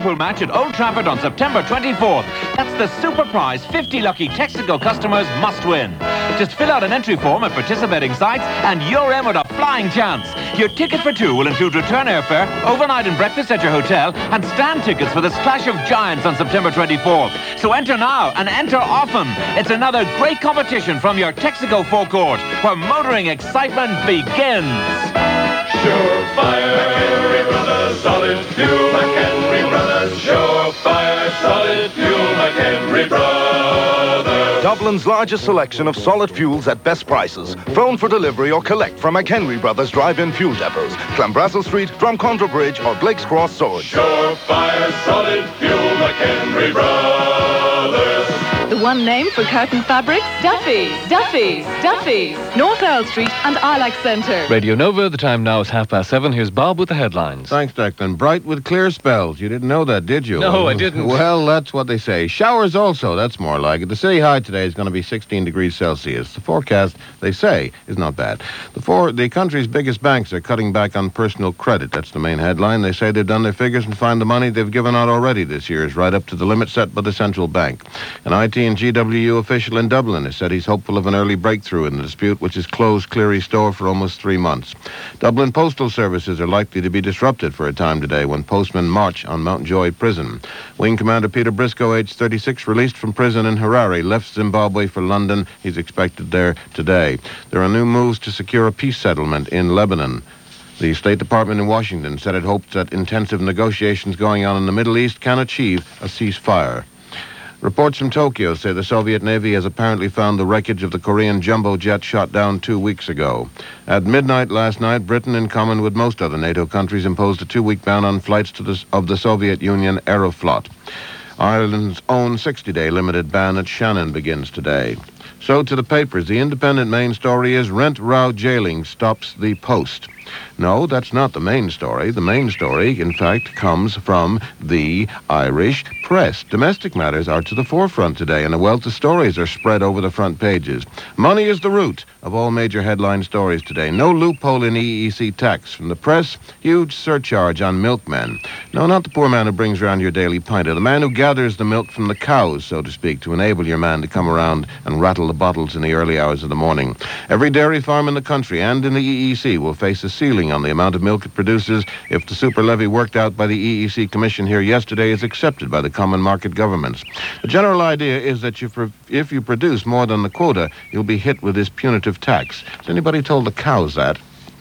Liverpool match at Old Trafford on September 24th. That's the super prize 50 lucky Texaco customers must win. Just fill out an entry form at participating sites and you're in with a flying chance. Your ticket for two will include return airfare, overnight and breakfast at your hotel, and stand tickets for the Clash of Giants on September 24th. So enter now and enter often. It's another great competition from your Texaco forecourt, where motoring excitement begins. Surefire, McHenry Brothers, solid fuel, McHenry Brothers. Surefire, solid fuel, McHenry Brothers. Dublin's largest selection of solid fuels at best prices. Phone for delivery or collect from McHenry Brothers drive-in fuel depots. Clanbrassil Street, Drumcondra Bridge or Blake's Cross Swords. Surefire, solid fuel, McHenry Brothers. The one name for curtain fabrics? Duffy's, Duffy's, Duffy's. North Earl Street and Ilac Centre. Radio Nova, the time now is 7:30. Here's Bob with the headlines. Thanks, Declan. Bright with clear spells. You didn't know that, did you? No, I didn't. Well, that's what they say. Showers also, that's more like it. The city high today is going to be 16 degrees Celsius. The forecast, they say, is not bad. The country's biggest banks are cutting back on personal credit. That's the main headline. They say they've done their figures and find the money they've given out already this year is right up to the limit set by the central bank. An IT and GWU official in Dublin has said he's hopeful of an early breakthrough in the dispute, which has closed Cleary Store for almost 3 months. Dublin postal services are likely to be disrupted for a time today when postmen march on Mountjoy Prison. Wing Commander Peter Briscoe, aged 36, released from prison in Harare, left Zimbabwe for London. He's expected there today. There are new moves to secure a peace settlement in Lebanon. The State Department in Washington said it hopes that intensive negotiations going on in the Middle East can achieve a ceasefire. Reports from Tokyo say the Soviet Navy has apparently found the wreckage of the Korean jumbo jet shot down 2 weeks ago. At midnight last night, Britain, in common with most other NATO countries, imposed a 2-week ban on flights of the Soviet Union Aeroflot. Ireland's own 60-day limited ban at Shannon begins today. So to the papers. The Independent main story is Rent Row Jailing Stops the Post. No, that's not the main story. The main story, in fact, comes from the Irish press. Domestic matters are to the forefront today, and a wealth of stories are spread over the front pages. Money is the root of all major headline stories today. No loophole in EEC tax. From the press, huge surcharge on milkmen. No, not the poor man who brings around your daily pint, the man who gathers the milk from the cows, so to speak, to enable your man to come around and rattle the bottles in the early hours of the morning. Every dairy farm in the country and in the EEC will face a ceiling on the amount of milk it produces if the super levy worked out by the EEC Commission here yesterday is accepted by the common market governments. The general idea is that if you produce more than the quota, you'll be hit with this punitive tax. Has anybody told the cows that?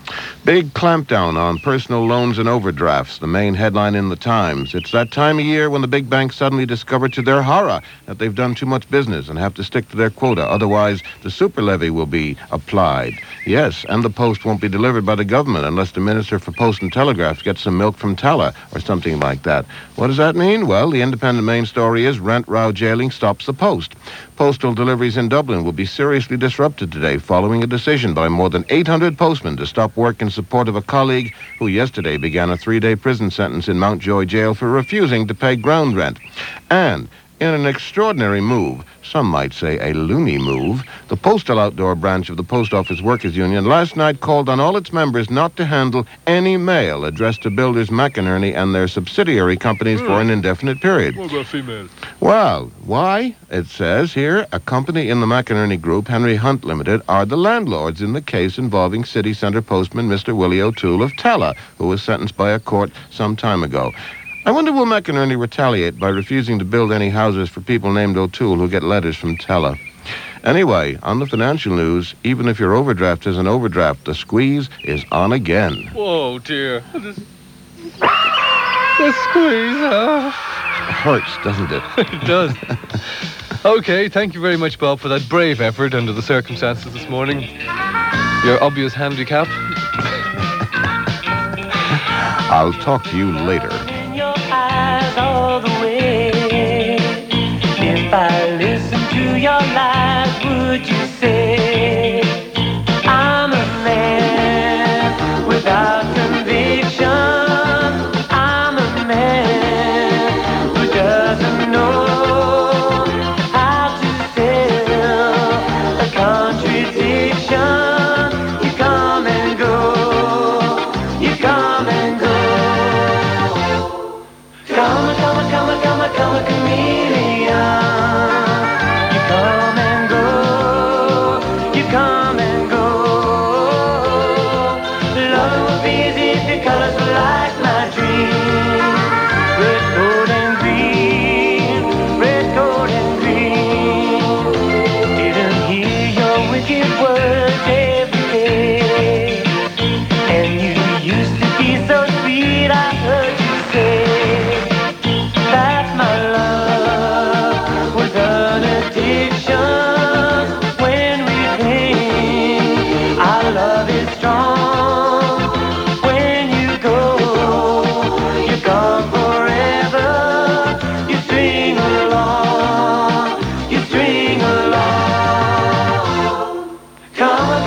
Big clampdown on personal loans and overdrafts, the main headline in the Times. It's that time of year when the big banks suddenly discover to their horror that they've done too much business and have to stick to their quota. Otherwise, the super levy will be applied. Yes, and the post won't be delivered by the government unless the Minister for Post and Telegraph gets some milk from Tala or something like that. What does that mean? Well, the Independent main story is Rent Row Jailing Stops the Post. Postal deliveries in Dublin will be seriously disrupted today following a decision by more than 800 postmen to stop work in support of a colleague who yesterday began a 3-day prison sentence in Mountjoy Jail for refusing to pay ground rent. And in an extraordinary move, some might say a loony move, the Postal Outdoor branch of the Post Office Workers Union last night called on all its members not to handle any mail addressed to builders McInerney and their subsidiary companies for an indefinite period. What about female? Well, why? It says here, a company in the McInerney Group, Henry Hunt Limited, are the landlords in the case involving city centre postman Mr. Willie O'Toole of Tala, who was sentenced by a court some time ago. I wonder will McInerney retaliate by refusing to build any houses for people named O'Toole who get letters from Tala. Anyway, on the financial news, even if your overdraft is an overdraft, the squeeze is on again. Whoa, dear. The squeeze, It hurts, doesn't it? It does. Okay, thank you very much, Bob, for that brave effort under the circumstances this morning. Your obvious handicap. I'll talk to you later. Eyes all the way. If I listen to your lies, would you say I'm a man without conviction? I'm a man who doesn't know how to sell a contradiction. You come and go, you come and go. come a chameleon. You come and go, you come and go. Loving would be easy if your colors were like my dream. Red, gold, and green, red, gold, and green. Didn't hear your wicked words every day. And you used to be so sweet, I heard you say that my love was an addiction. When we cling, our love is strong. When you go, you're gone forever. You string along, you string along. Come a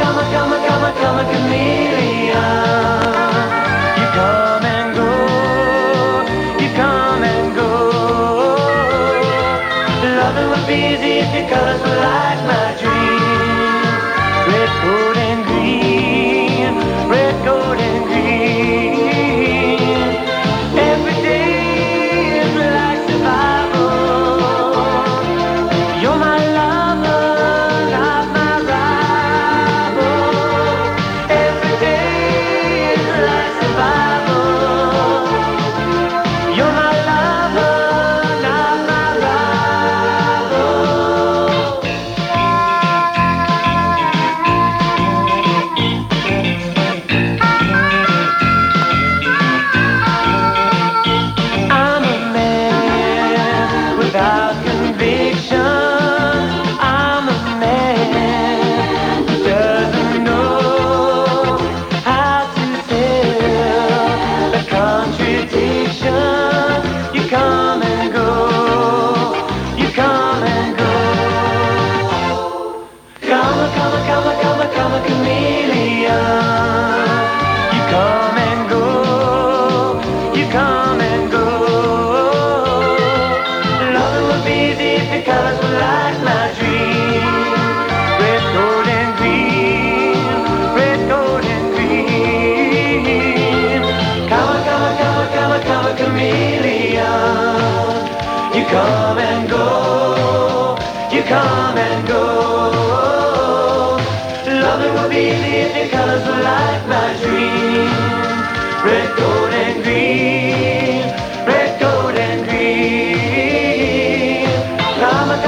chameleon. You come and go, you come and go. Loving would be easy if your colors were like my dream. Red, gold, and green, red, gold, and green. Every day is like survival. You're my lover, not my rival. Every day is like survival. You're my lover, not my rival. I'm a man without conviction. I'm a man who doesn't know how to tell the contradiction. You come and go, you come and go. Come a chameleon. You come and go, you come and go. Loving would be easy if your colors were like my dream. Red, gold, and green, red, gold, and green. Come a chameleon. You come and go, you come and go. Loving would be easy if your colors were like my dream. Red, gold, and green, red, gold, and green. Come a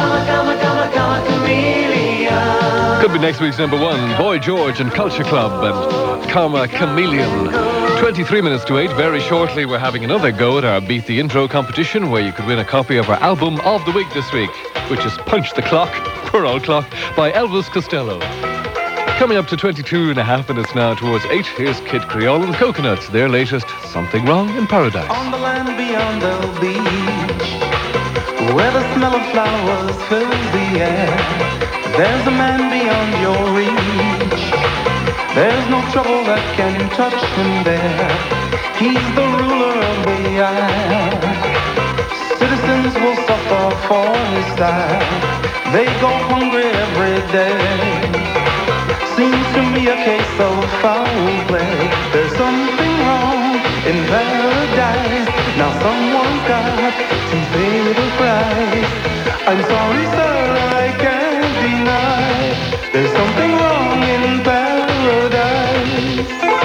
chameleon. Could be next week's number one. Boy George and Culture Club and Karma Chameleon. 23 minutes to 8. Very shortly, we're having another go at our Beat the Intro competition where you could win a copy of our album of the week this week, which is Punch the Clock, We're All Clock, by Elvis Costello. Coming up to 22 and a half minutes now towards 8, here's Kid Creole and Coconuts, their latest Something Wrong in Paradise. On the land beyond the beach, where the smell of flowers fills the air, there's a man beyond your reach. There's no trouble that can touch him there. He's the ruler of the isle. Citizens will suffer for his style. They go hungry every day. Seems to me a case of foul play. There's something wrong in paradise. Now someone's got to pay the price. I'm sorry, sir, I can't deny. There's something wrong in paradise.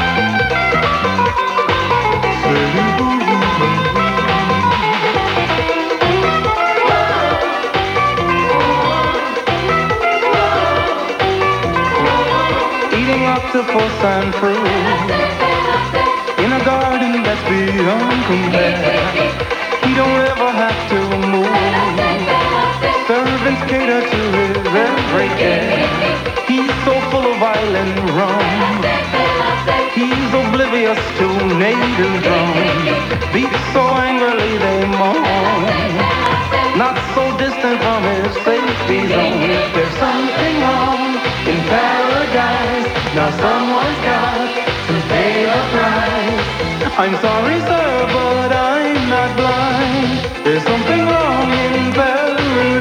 Eating octopus and fruit in a garden that's beyond compare. He don't ever have to move. Servants cater to his every care. He's so full of island rum. He's oblivious to native drums. Beats so angrily they moan. Not so distant from his safety zone. There's something wrong in paradise. Now someone's got to pay a price. I'm sorry, sir, but I'm not blind. There's something wrong in paradise.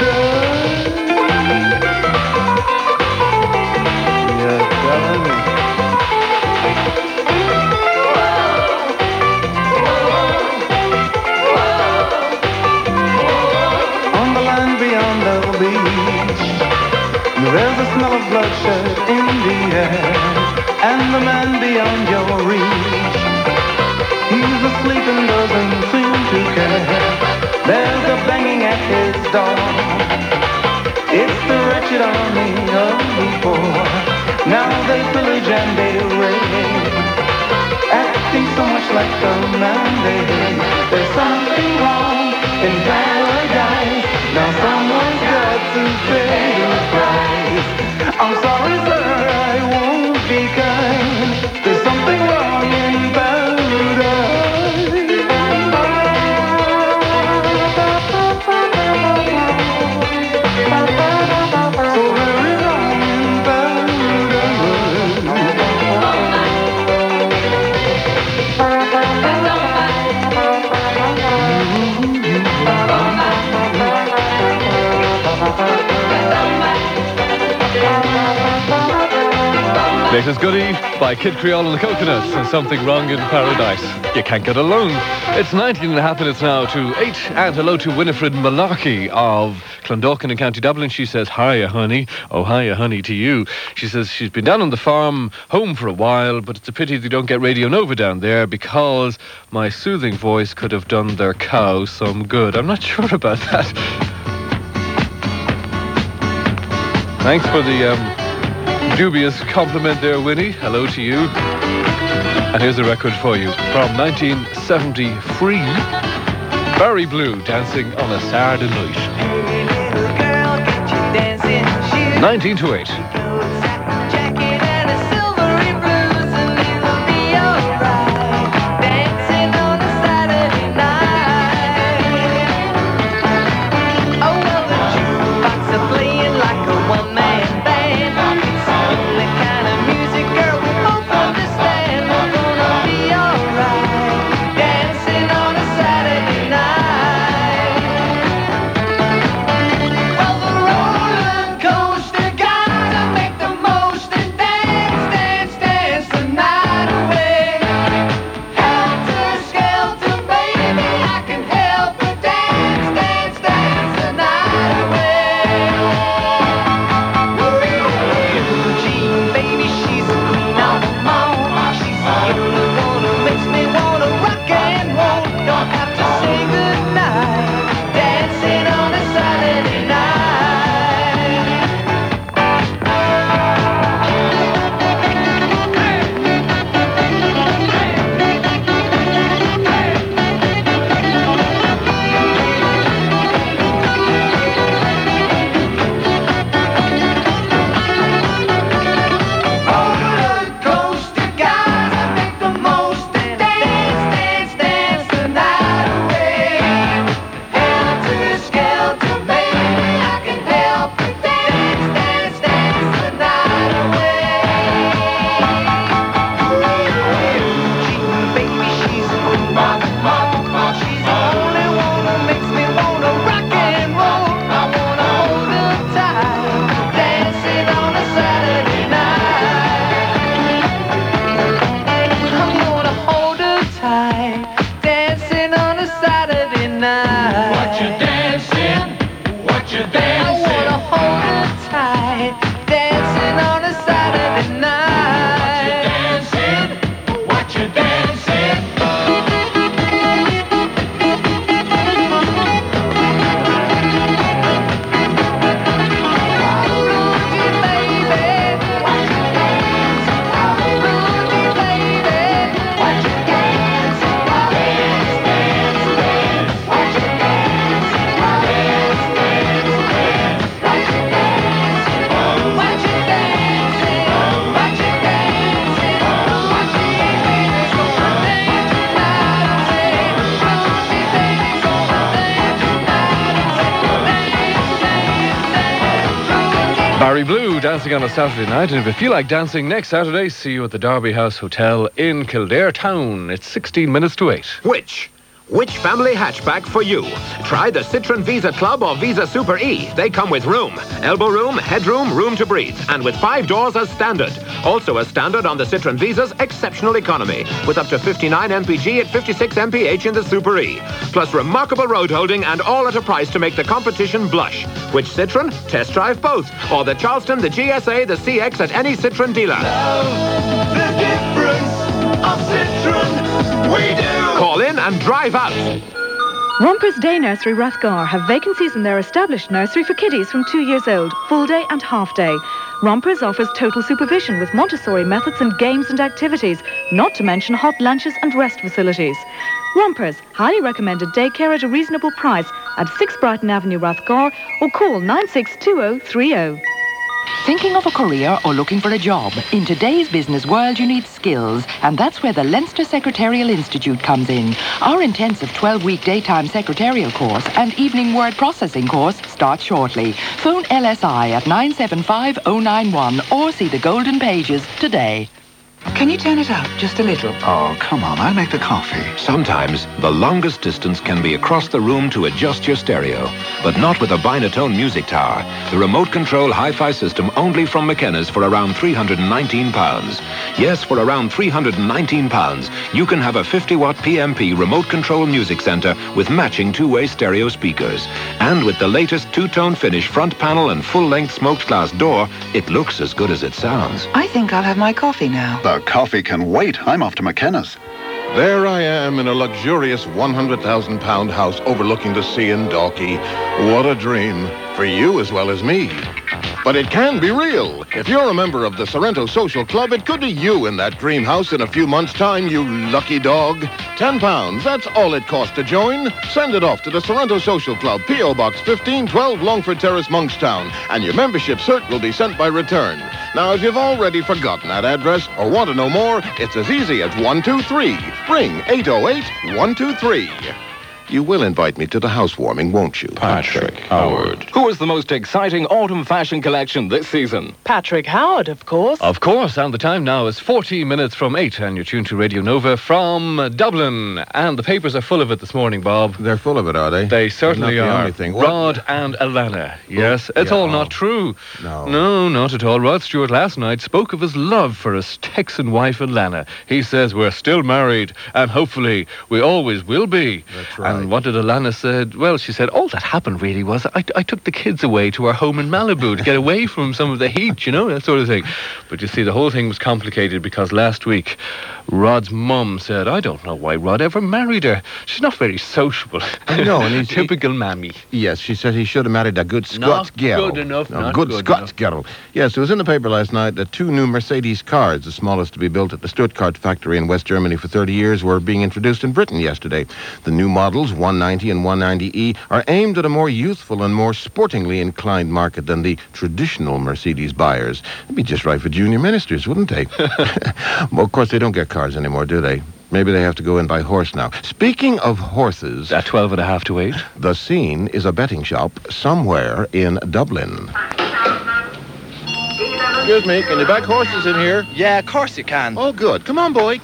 You're telling me. There's a smell of bloodshed in the air, and the man beyond your reach, he's asleep and doesn't seem to care. There's a banging at his door. It's the wretched army of the poor. Now they pillage and they raid, acting so much like the man they hate. There's something wrong in paradise. Now someone's got to pay the price. I'm sorry, sir, I won't be kind. There's something wrong in Latest goodie by Kid Creole and the Coconuts and Something Wrong in Paradise. You can't get alone. It's 19 and a half minutes now to 8. And hello to Winifred Malarkey of Clondalkin in County Dublin. She says, hiya, honey. Oh, hiya, honey, to you. She says she's been down on the farm, home for a while, but it's a pity they don't get Radio Nova down there because my soothing voice could have done their cow some good. I'm not sure about that. Thanks for the dubious compliment there, Winnie. Hello to you. And here's a record for you from 1973. Barry Blue, Dancing on a Saturday Night. 19 to 8. Barry Blue, Dancing on a Saturday Night. And if you feel like dancing next Saturday, see you at the Derby House Hotel in Kildare Town. It's 16 minutes to 8. Which Which family hatchback for you? Try the Citroen Visa Club or Visa Super E. They come with room, elbow room, headroom, room to breathe, and with 5 doors as standard. Also as standard on the Citroen Visa's exceptional economy, with up to 59 mpg at 56 mph in the Super E. Plus remarkable road holding and all at a price to make the competition blush. Which Citroen? Test drive both. Or the Charleston, the GSA, the CX at any Citroen dealer. The difference of Citroen, we do. Call in and drive out. Rompers Day Nursery Rathgar have vacancies in their established nursery for kiddies from 2 years old, full day and half day. Rompers offers total supervision with Montessori methods and games and activities, not to mention hot lunches and rest facilities. Rompers, highly recommended daycare at a reasonable price at 6 Brighton Avenue, Rathgar, or call 962030. Thinking of a career or looking for a job? In today's business world, you need skills, and that's where the Leinster Secretarial Institute comes in. Our intensive 12-week daytime secretarial course and evening word processing course starts shortly. Phone LSI at 975-091 or see the golden pages today. Can you turn it up just a little? Oh, come on, I'll make the coffee. Sometimes, the longest distance can be across the room to adjust your stereo. But not with a Binatone Music Tower. The remote control hi-fi system only from McKenna's for around £319. Yes, for around £319, you can have a 50-watt PMP remote control music center with matching two-way stereo speakers. And with the latest two-tone finish front panel and full-length smoked glass door, it looks as good as it sounds. I think I'll have my coffee now. The coffee can wait. I'm off to McKenna's. There I am in a luxurious £100,000 house overlooking the sea in Dalkey. What a dream. For you as well as me. But it can be real. If you're a member of the Sorrento Social Club, it could be you in that dream house in a few months' time, you lucky dog. £10, that's all it costs to join. Send it off to the Sorrento Social Club, P.O. Box 1512, Longford Terrace, Monkstown. And your membership cert will be sent by return. Now, if you've already forgotten that address or want to know more, it's as easy as 123. Ring 808-123. You will invite me to the housewarming, won't you? Patrick Howard. Who is the most exciting autumn fashion collection this season? Patrick Howard, of course. Of course, and the time now is 14 minutes from 8, and you're tuned to Radio Nova from Dublin. And the papers are full of it this morning, Bob. They're full of it, are they? They certainly not the are. only thing. Rod and Alana. Yes, it's all not true. No, not at all. Rod Stewart last night spoke of his love for his Texan wife, Alana. He says we're still married, and hopefully we always will be. That's right. And what did Alana said? Well, she said, all that happened really was I took the kids away to our home in Malibu to get away from some of the heat, you know, that sort of thing. But you see, the whole thing was complicated because last week, Rod's mum said, I don't know why Rod ever married her. She's not very sociable. I know, and he's typical mammy. Yes, she said he should have married a good Scots girl. Good enough. No, good Scots girl. Yes, it was in the paper last night that 2 new Mercedes cars, the smallest to be built at the Stuttgart factory in West Germany for 30 years, were being introduced in Britain yesterday. The new models, 190 and 190E, are aimed at a more youthful and more sportingly inclined market than the traditional Mercedes buyers. It'd be just right for junior ministers, wouldn't they? Well, of course, they don't get cars anymore, do they? Maybe they have to go in by horse now. Speaking of horses... At 12.5 to 8. The scene is a betting shop somewhere in Dublin. Excuse me, can you back horses in here? Yeah, of course you can. Oh, good. Come on, boy.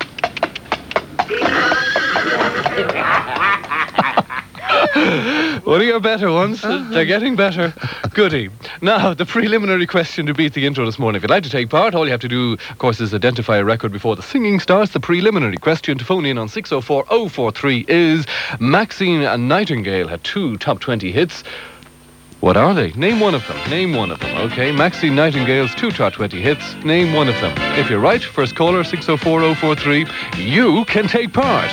One of your better ones. They're getting better. Goody. Now, the preliminary question to beat the intro this morning. If you'd like to take part, all you have to do, of course, is identify a record before the singing starts. The preliminary question to phone in on 604-043 is Maxine Nightingale had 2 top 20 hits. What are they? Name one of them. Name one of them. Okay, Maxine Nightingale's 2 top 20 hits. Name one of them. If you're right, first caller, 604-043, you can take part.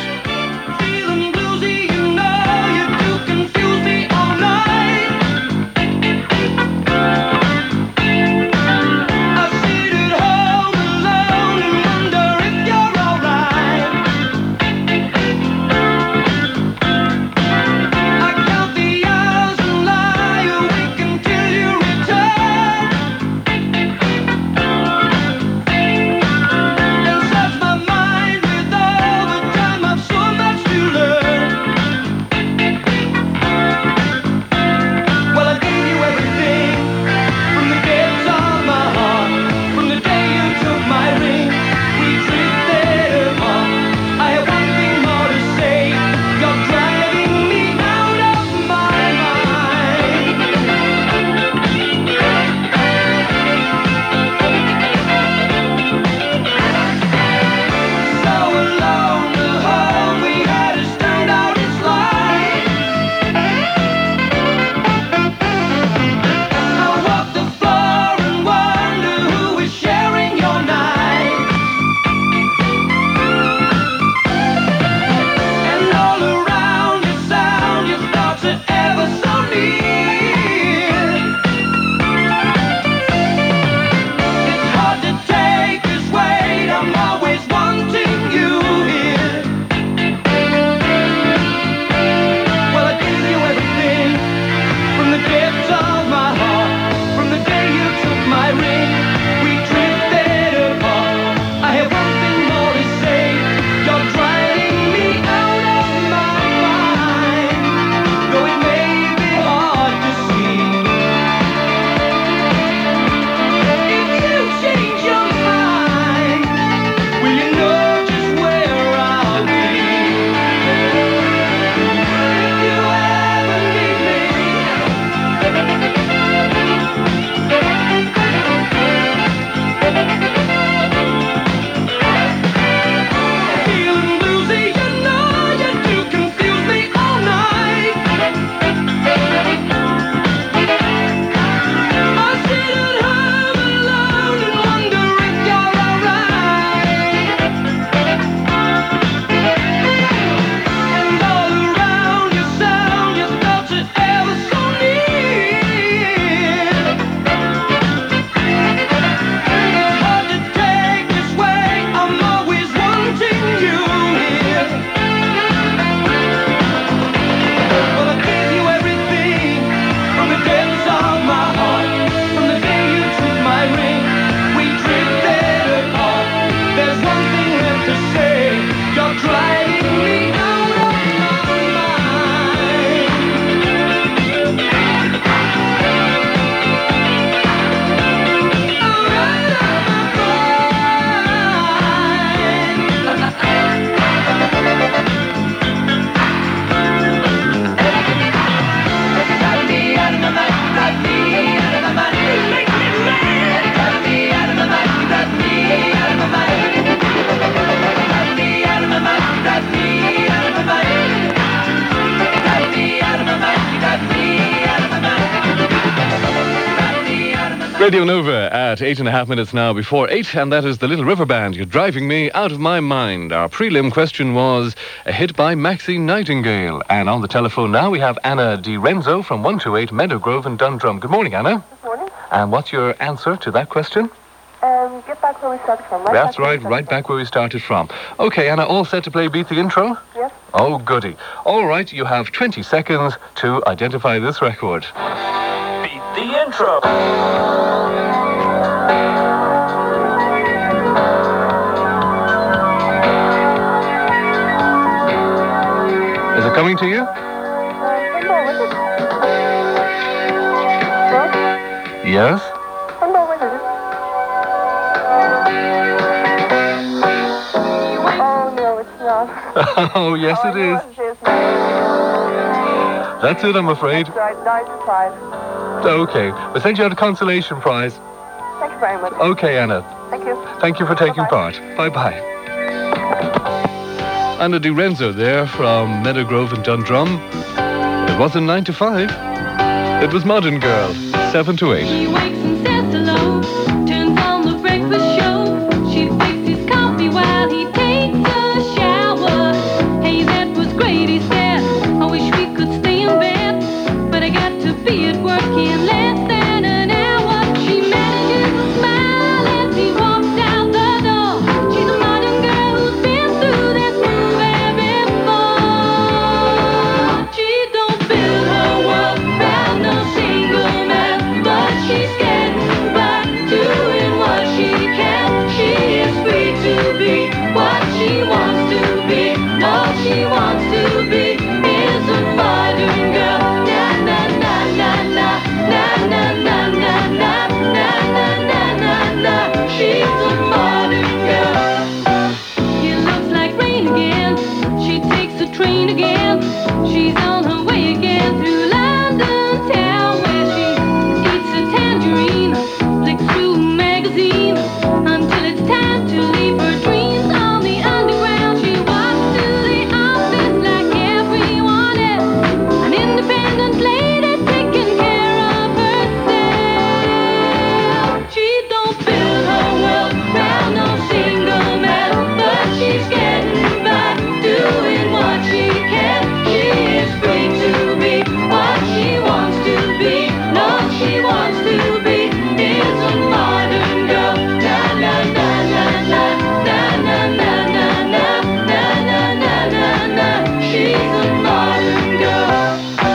Search my mind with all the time I've Radio Nova at 8.5 minutes now before 8, and that is the Little River Band. You're driving me out of my mind. Our prelim question was a hit by Maxine Nightingale. And on the telephone now we have Anna Di Renzo from 128 Meadowgrove in Dundrum. Good morning, Anna. Good morning. And what's your answer to that question? Get back where we started from. That's right, right back where we started from. Okay, Anna, all set to play Beat the Intro? Yes. Oh, goody. All right, you have 20 seconds to identify this record. Beat the intro. Is it coming to you? Yes? Oh, no, it's not. Oh, yes, it is. That's it, I'm afraid. Right, nice surprise. Okay, we'll send you out a consolation prize. Thank you very much. Okay, Anna. Thank you. Thank you for taking part. Bye-bye. Anna Di Renzo there from Meadowgrove in Dundrum. It wasn't 9 to 5. It was Modern Girl, 7 to 8. He wakes and says hello, turns on the breakfast show. She fixes coffee while he takes a shower. Hey, that was great, he said. I wish we could stay in bed, but I got to be at work in less than an hour. She manages to smile as he walks out the door. She's a modern girl who's been through this movie before. She don't build her world around no single man, but she's getting by, doing what she can. She is free to be what she wants to be. All she wants to be is a modern girl. Na na na na na na na na na na na na na na. She's a modern girl. It looks like rain again. She takes the train again. She's on her way again through London town, where she eats a tangerine, flicks through a magazine until it's time to leave her dreams on the underground. She walks to the office like everyone else, an independent lady taking care of herself. She don't build her world around no single man, but she's getting by, doing what she can. She is free to be what she wants to be. All she wants to be is a modern girl. Na na na na na na na na na na na na na na. She's a modern girl.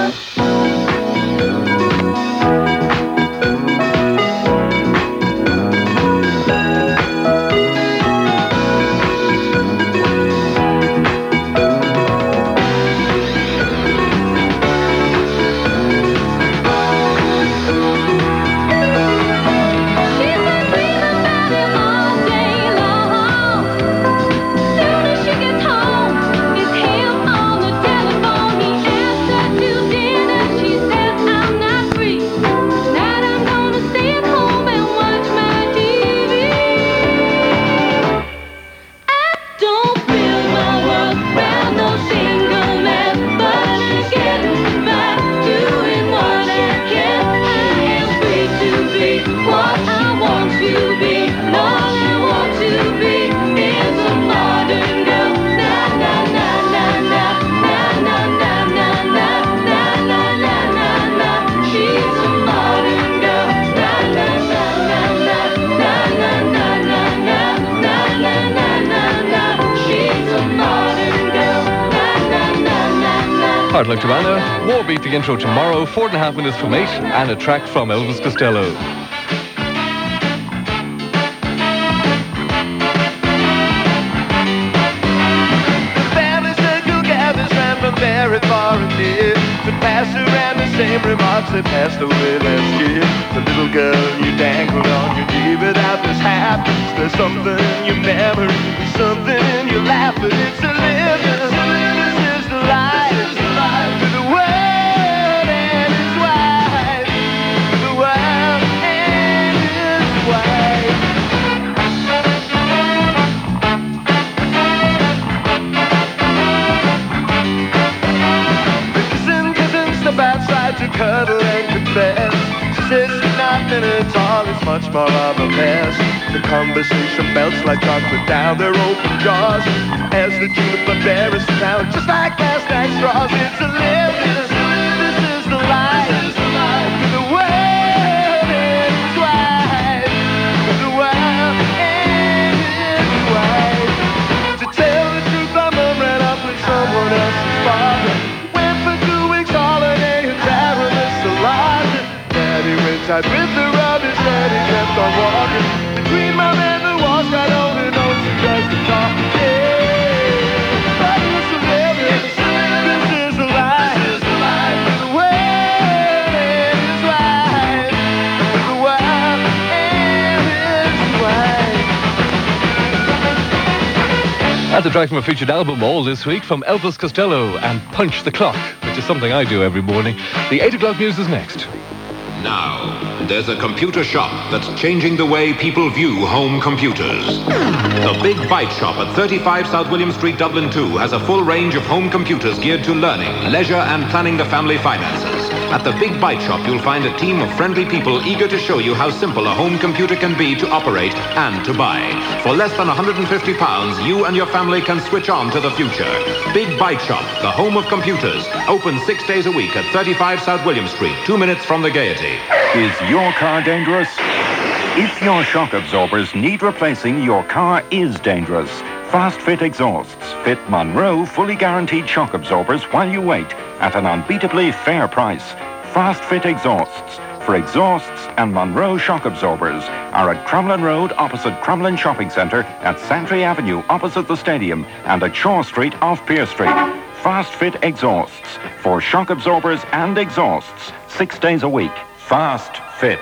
What I want to be, all I want to be is a modern girl. Na na na na na na na na na na na na na na. She's a modern girl. Na na na na na na na na na na na na na. She's a modern girl. Na na na na na. Hard luck to Anna. More Beat the Intro tomorrow, 4.5 minutes from 8, and a track from Elvis Costello. Family circle gathers round from very far and near to pass around the same remarks that passed away last year. The little girl you dangled on your knee without mishaps. There's something in your memory, something in your laugh, but it's a living. This is the life. To the world and his wife. The world and his wife. The kissing step outside to cuddle and confess. says she's not in at all, it's much more of a mess. The conversation melts like chocolate down their open jaws as the juniper berries down just like last night's straws. It's a living, this is the life. The world is wide. The world is wide. To tell the truth, I'm ran up with someone else's father. Went for 2 weeks holiday in Paris, a lot. Daddy went tight with the rubbish that he kept on walking. Between my man and the walls, I only know she does the talk. Yeah, but it's a living, this is the life. The world is wide. The world is wide. That's a track from a featured album all this week from Elvis Costello and Punch the Clock, which is something I do every morning. The 8 o'clock news is next. Now, there's a computer shop that's changing the way people view home computers. The Big Bite Shop at 35 South William Street, Dublin 2 has a full range of home computers geared to learning, leisure and planning the family finances. At the Big Bite Shop, you'll find a team of friendly people eager to show you how simple a home computer can be to operate and to buy. For less than £150, you and your family can switch on to the future. Big Bite Shop, the home of computers. Open 6 days a week at 35 South William Street, 2 minutes from the Gaiety. Is your car dangerous? If your shock absorbers need replacing, your car is dangerous. Fast Fit Exhausts fit Monroe fully guaranteed shock absorbers while you wait at an unbeatably fair price. Fast Fit Exhausts for exhausts and Monroe shock absorbers are at Crumlin Road opposite Crumlin Shopping Centre, at Santry Avenue opposite the stadium, and at Shaw Street off Pier Street. Fast Fit Exhausts for shock absorbers and exhausts 6 days a week. Fast Fit.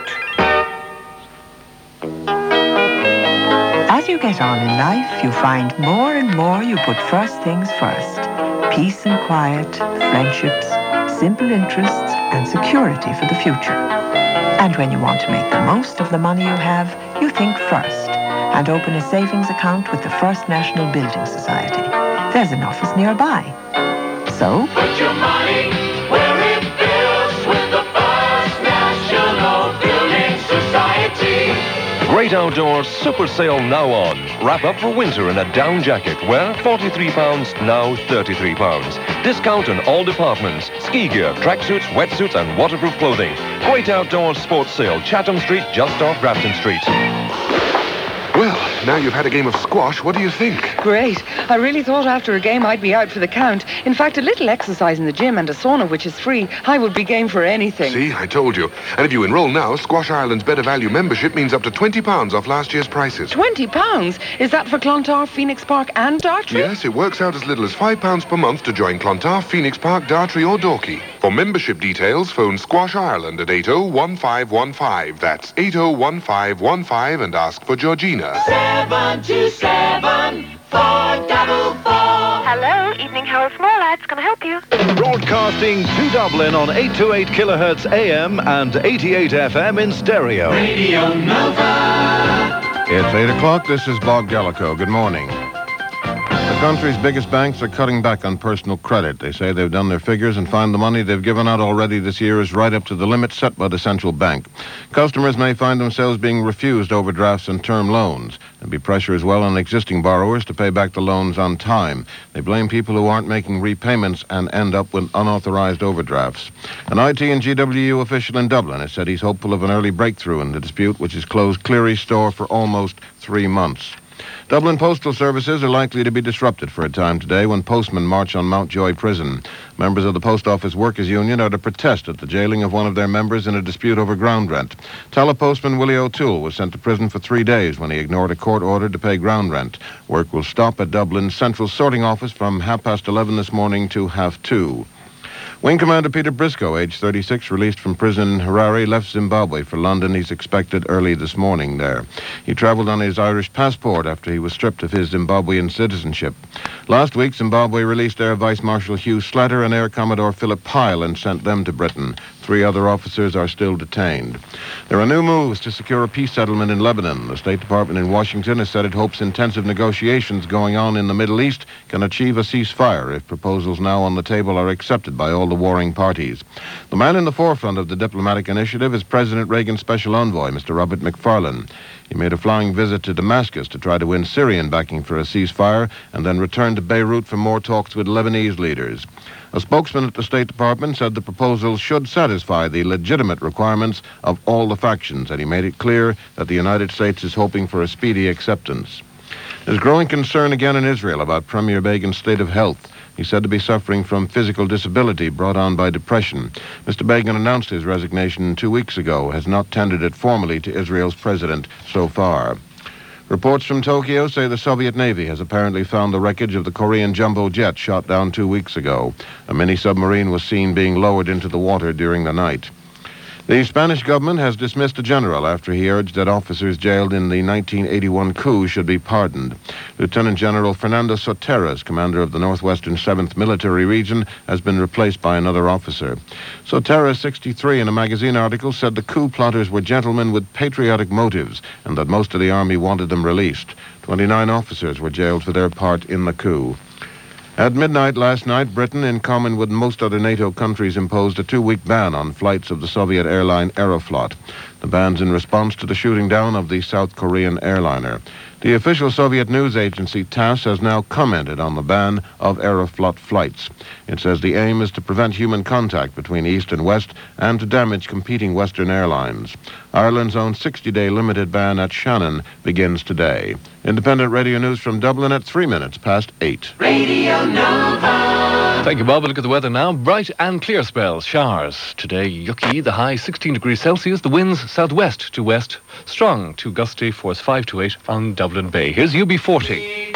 As you get on in life, you find more and more you put first things first. Peace and quiet, friendships, simple interests, and security for the future. And when you want to make the most of the money you have, you think first and open a savings account with the First National Building Society. There's an office nearby. So, Put your money where it builds with the First National Building Society. Great Outdoors Super Sale now on. Wrap up for winter in a down jacket where £43, now £33. Discount on all departments. Ski gear, tracksuits, wetsuits and waterproof clothing. Great Outdoors Sports Sale, Chatham Street, just off Grafton Street. Well, now you've had a game of squash, what do you think? Great. I really thought after a game I'd be out for the count. In fact, a little exercise in the gym and a sauna, which is free, I would be game for anything. See, I told you. And if you enroll now, Squash Ireland's Better Value membership means up to £20 off last year's prices. £20? Is that for Clontarf, Phoenix Park and Dartry? Yes, it works out as little as £5 per month to join Clontarf, Phoenix Park, Dartry or Dorky. For membership details, phone Squash Ireland at 801515. That's 801515 and ask for Georgina. 727 444. Hello, Evening Howard Small Lads. Can I help you? Broadcasting to Dublin on 828 kilohertz AM and 88 FM in stereo. Radio Nova. It's 8 o'clock. This is Bob Gallico. Good morning. The country's biggest banks are cutting back on personal credit. They say they've done their figures and find the money they've given out already this year is right up to the limit set by the central bank. Customers may find themselves being refused overdrafts and term loans. There'll be pressure as well on existing borrowers to pay back the loans on time. They blame people who aren't making repayments and end up with unauthorized overdrafts. An IT and GWU official in Dublin has said he's hopeful of an early breakthrough in the dispute, which has closed Cleary's store for almost 3 months. Dublin postal services are likely to be disrupted for a time today when postmen march on Mountjoy Prison. Members of the Post Office Workers' Union are to protest at the jailing of one of their members in a dispute over ground rent. Telepostman Willie O'Toole was sent to prison for 3 days when he ignored a court order to pay ground rent. Work will stop at Dublin's Central Sorting Office from 11:30 this morning to 2:30. Wing Commander Peter Briscoe, age 36, released from prison in Harare, left Zimbabwe for London. He's expected early this morning there. He traveled on his Irish passport after he was stripped of his Zimbabwean citizenship. Last week, Zimbabwe released Air Vice Marshal Hugh Slatter and Air Commodore Philip Pyle and sent them to Britain. 3 other officers are still detained. There are new moves to secure a peace settlement in Lebanon. The State Department in Washington has said it hopes intensive negotiations going on in the Middle East can achieve a ceasefire if proposals now on the table are accepted by all the the warring parties. The man in the forefront of the diplomatic initiative is President Reagan's special envoy, Mr. Robert McFarlane. He made a flying visit to Damascus to try to win Syrian backing for a ceasefire and then returned to Beirut for more talks with Lebanese leaders. A spokesman at the State Department said the proposal should satisfy the legitimate requirements of all the factions, and he made it clear that the United States is hoping for a speedy acceptance. There's growing concern again in Israel about Premier Begin's state of health. He's said to be suffering from physical disability brought on by depression. Mr. Begin announced his resignation 2 weeks ago, has not tendered it formally to Israel's president so far. Reports from Tokyo say the Soviet Navy has apparently found the wreckage of the Korean jumbo jet shot down 2 weeks ago. A mini-submarine was seen being lowered into the water during the night. The Spanish government has dismissed a general after he urged that officers jailed in the 1981 coup should be pardoned. Lieutenant General Fernando Soteras, commander of the Northwestern 7th Military Region, has been replaced by another officer. Soteras, 63, in a magazine article said the coup plotters were gentlemen with patriotic motives and that most of the army wanted them released. 29 officers were jailed for their part in the coup. At midnight last night, Britain, in common with most other NATO countries, imposed a 2-week ban on flights of the Soviet airline Aeroflot. The ban's in response to the shooting down of the South Korean airliner. The official Soviet news agency TASS has now commented on the ban of Aeroflot flights. It says the aim is to prevent human contact between East and West and to damage competing Western airlines. Ireland's own 60-day limited ban at Shannon begins today. Independent Radio News from Dublin at 8:03. Radio Nova. Thank you, Bob. Look at the weather now. Bright and clear spells. Showers. Today, yucky. The high 16 degrees Celsius. The winds southwest to west. Strong to gusty. Force 5 to 8 on Dublin Bay. Here's UB40.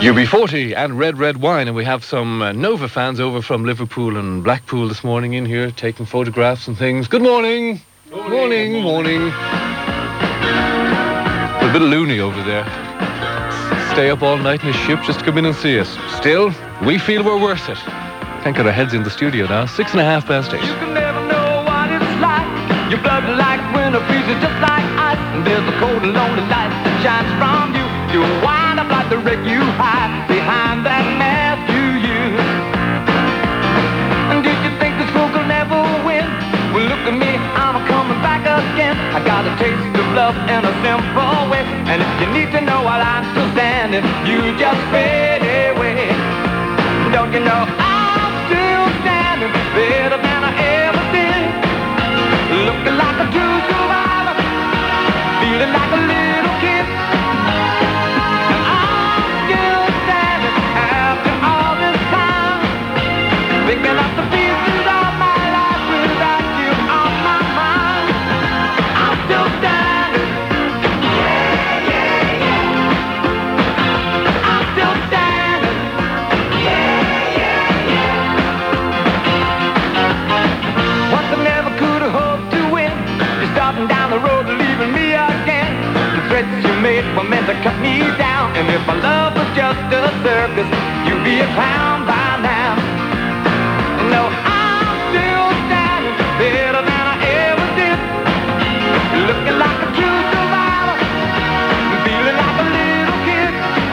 UB40 and Red Red Wine, and we have some Nova fans over from Liverpool and Blackpool this morning in here taking photographs and things. Good morning. Morning. A bit loony over there. Stay up all night in his ship just to come in and see us. Still, we feel we're worth it. Can't get our heads in the studio now. 6:30 past 8. You can never know what it's like. Your blood like winter freezes just like ice. And there's a cold and lonely light that shines from you. You wind up like the wreck you hide behind that mask you use. And did you think this fool could never win? Well, look at me, I'm coming back again. I got a taste of love in a simple way. And if you need to know while I'm still standing, you just fade away. Don't you know I'm still standing better than I ever did? Looking like a true survivor, feeling like a little kid. And I'm still standing after all this time, picking up the pieces of my life without you on my mind. I'm still standing. Yeah, yeah, yeah. I'm still standing. Yeah, yeah, yeah. Once I never could have hoped to win. You're starting down the road and leaving me again. The threats you made were meant to cut me down. And if my love was just a circus, you'd be a clown by now. No, I'm still standing better than I ever did. Looking like a true survivor, feeling like a little kid.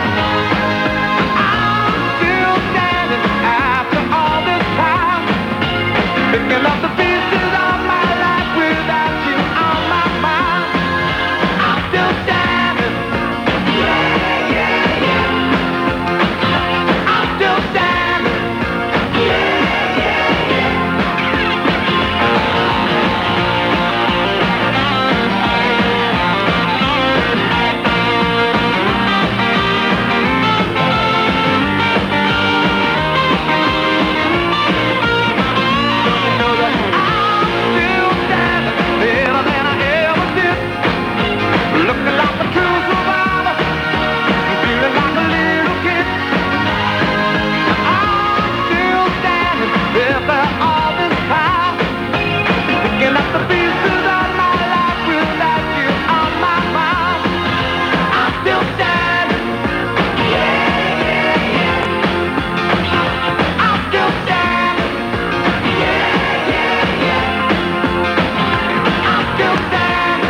I'm still standing after all this time, picking up the pieces of my life without you on my mind. I'm still standing. Yeah, yeah, yeah. I'm still standing. Yeah, yeah, yeah. Better than I ever did. Looking like a true survivor, feeling like a little kid. I'm still standing after all this time, picking up the pieces of my life without you on my mind. I'm still standing. Yeah, yeah, yeah. I'm still standing. Yeah, yeah, yeah. I'm still standing.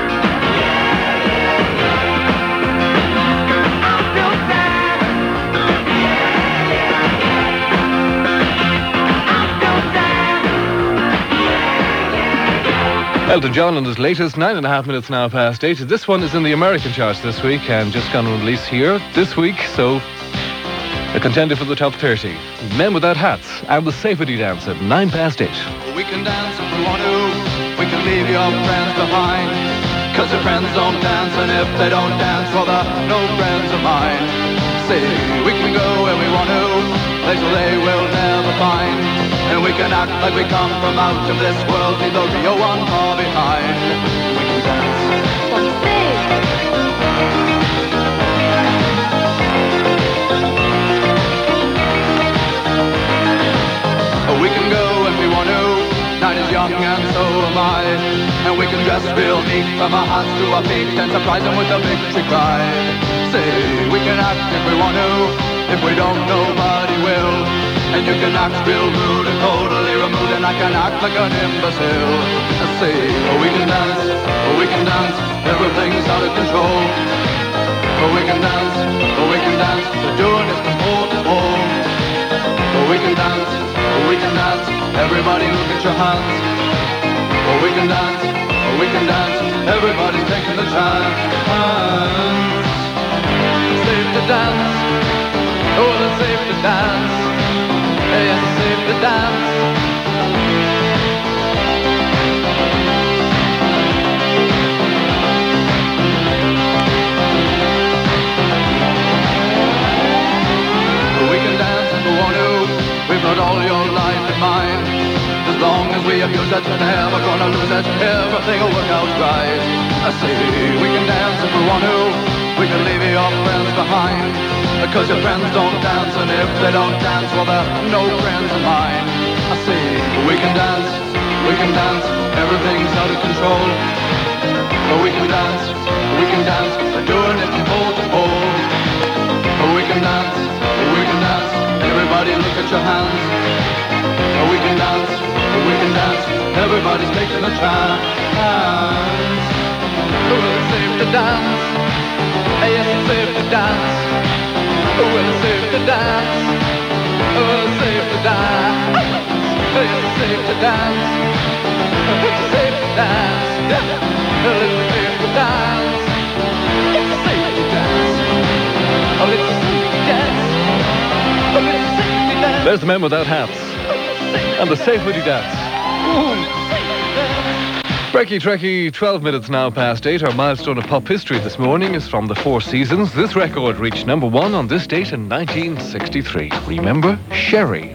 Elton John and his latest 9.5 minutes now past 8. This one is in the American charts this week and just gone on release here this week, so a contender for the top 30. Men Without Hats and the Safety Dance at 9 past 8. We can dance if we want to. We can leave your friends behind. Cause your friends don't dance, and if they don't dance, well, they're no friends of mine. See, we can go where we want to, places they will never find. And we can act like we come from out of this world, leave the real one far behind. We can dance. We can go if we want to. Night is young and so am I. And we can dress real neat from our hearts to our feet and surprise them with a victory cry. Say, we can act if we want to. If we don't, nobody will. And you can act real rude and totally removed, and I can act like an imbecile. Say, oh, we can dance, oh, we can dance, everything's out of control. Oh, we can dance, oh, we can dance, we're doing it from pole to pole. Oh, we can dance, oh, we can dance, everybody look at your hands. Oh, we can dance, oh, we can dance, everybody's taking the chance. Safe to dance, oh, it's safe to dance. Yes, it's safe to dance. We can dance if we want to. We've got all your life in mind. As long as we abuse it, we're never gonna lose it. Everything will work out right. I say we can dance if we want to. We can leave your friends behind. 'cause your friends don't dance, and if they don't dance, well, they're no friends of mine. I say, we can dance, everything's out of control. But we can dance, we're doing it from pole to pole. We can dance, everybody look at your hands. We can dance, everybody's making a chance. Well, it's safe to dance, yes, it's safe to dance. Well, it's safe to dance, well, it's safe to dance. Yes, it's safe to dance, it's safe to dance. Well, it's safe to dance, it's safe to dance. Oh, it's safe to dance, oh, it's safe to dance. There's the men without hats. And the safety dance. Brekkie Trekkie, 12 minutes now past 8. Our milestone of pop history this morning is from the Four Seasons. This record reached number 1 on this date in 1963. Remember? Sherry.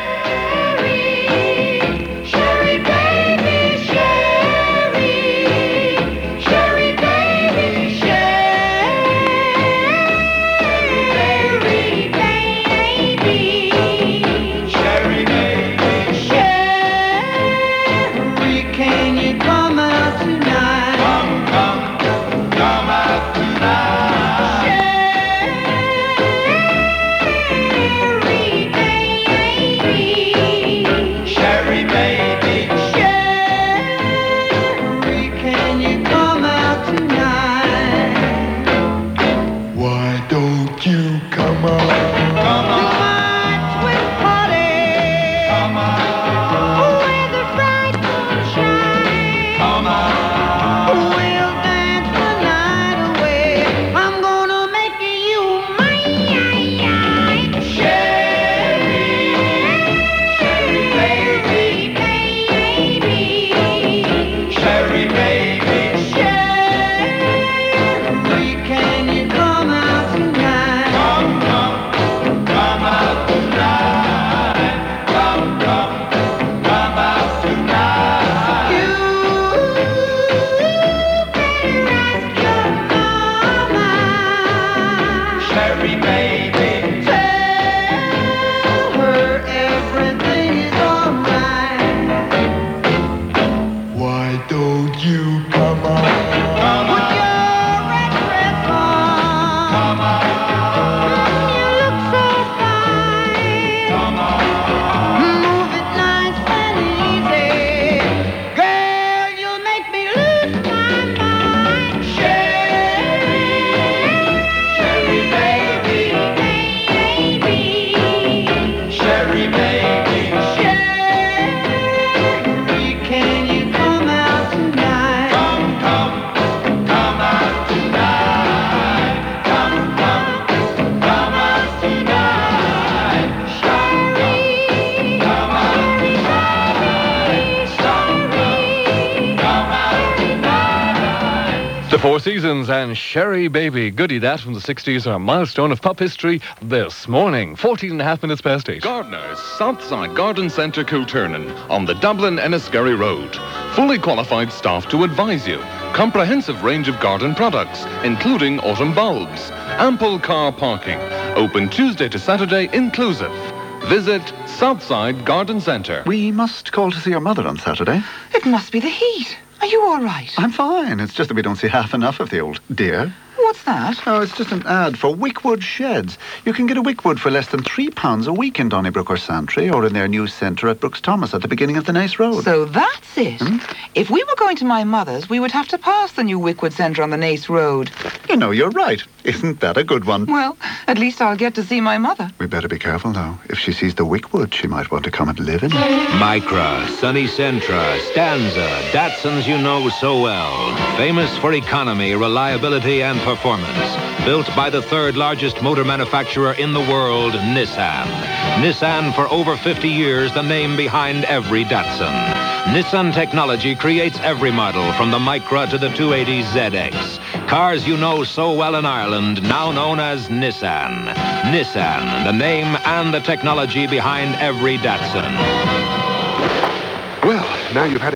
Four Seasons and Sherry Baby. Goodie that from the 60s, our milestone of pop history this morning. 14 and a half minutes past 8. Gardeners, Southside Garden Centre, Kilturnan, on the Dublin-Enniskerry Road. Fully qualified staff to advise you. Comprehensive range of garden products, including autumn bulbs. Ample car parking. Open Tuesday to Saturday inclusive. Visit Southside Garden Centre. We must call to see your mother on Saturday. It must be the heat. Are you all right? I'm fine. It's just that we don't see half enough of the old dear. What's that? Oh, it's just an ad for Wickwood Sheds. You can get a Wickwood for less than £3 a week in Donnybrook or Santry, or in their new centre at Brooks Thomas at the beginning of the Nace Road. So that's it. If we were going to my mother's, we would have to pass the new Wickwood Centre on the Nace Road. You know, you're right. Isn't that a good one? Well, at least I'll get to see my mother. We better be careful, though. If she sees the Wickwood, she might want to come and live in it. Micra, Sunny Centra, Stanza, Datsuns you know so well. Famous for economy, reliability, and performance. Built by the third largest motor manufacturer in the world, Nissan. Nissan for over 50 years, the name behind every Datsun. Nissan technology creates every model, from the Micra to the 280 ZX. Cars you know so well in Ireland, now known as Nissan. Nissan, the name and the technology behind every Datsun. Well, now you've had